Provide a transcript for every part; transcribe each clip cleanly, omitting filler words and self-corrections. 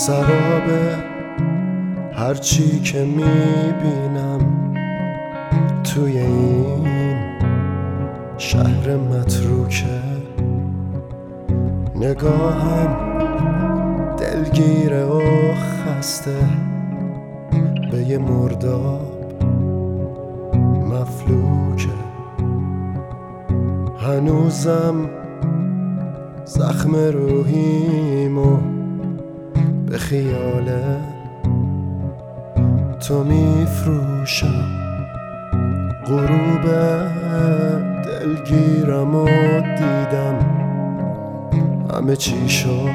سرابه هرچی که میبینم توی این شهر متروکه. نگاهم دلگیره و خسته به یه مرداب مفلوکه. هنوزم زخم روحیمو به خیال تو میفروشم. غروب دلگیرم و دیدم همه چی شد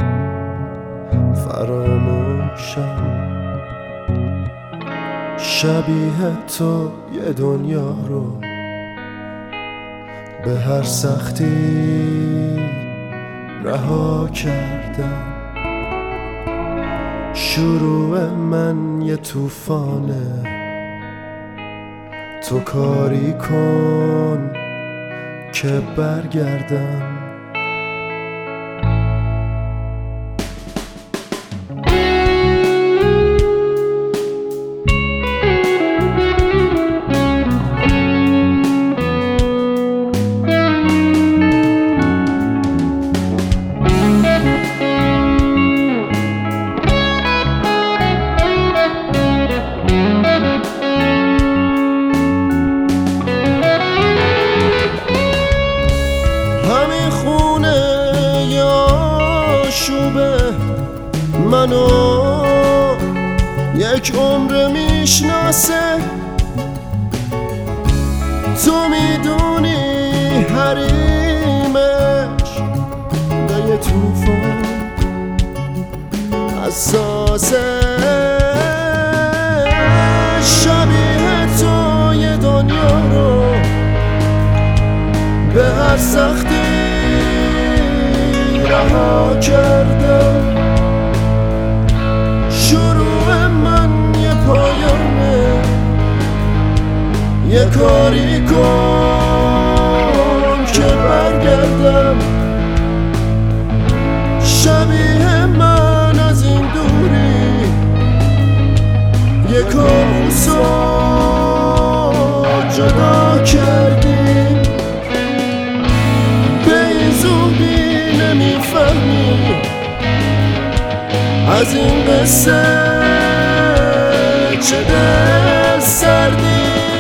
فراموشم. شبیه تو یه دنیا رو به هر سختی رها کردم. شروع من یه طوفانه، تو کاری کن که برگردم. شوبه منو یک عمر میشناسه. تو میدونی حریمش به یه طوفان حساسه. شبیه تو یه دنیا رو به هر سختی رها کردم. شروع من یه پایانه، یه کاری کن که برگردم. شبیه من از این دوری یه کابوس رو جدا کردیم. به این زودی نمیفهمی از این قصه چه دل سردی.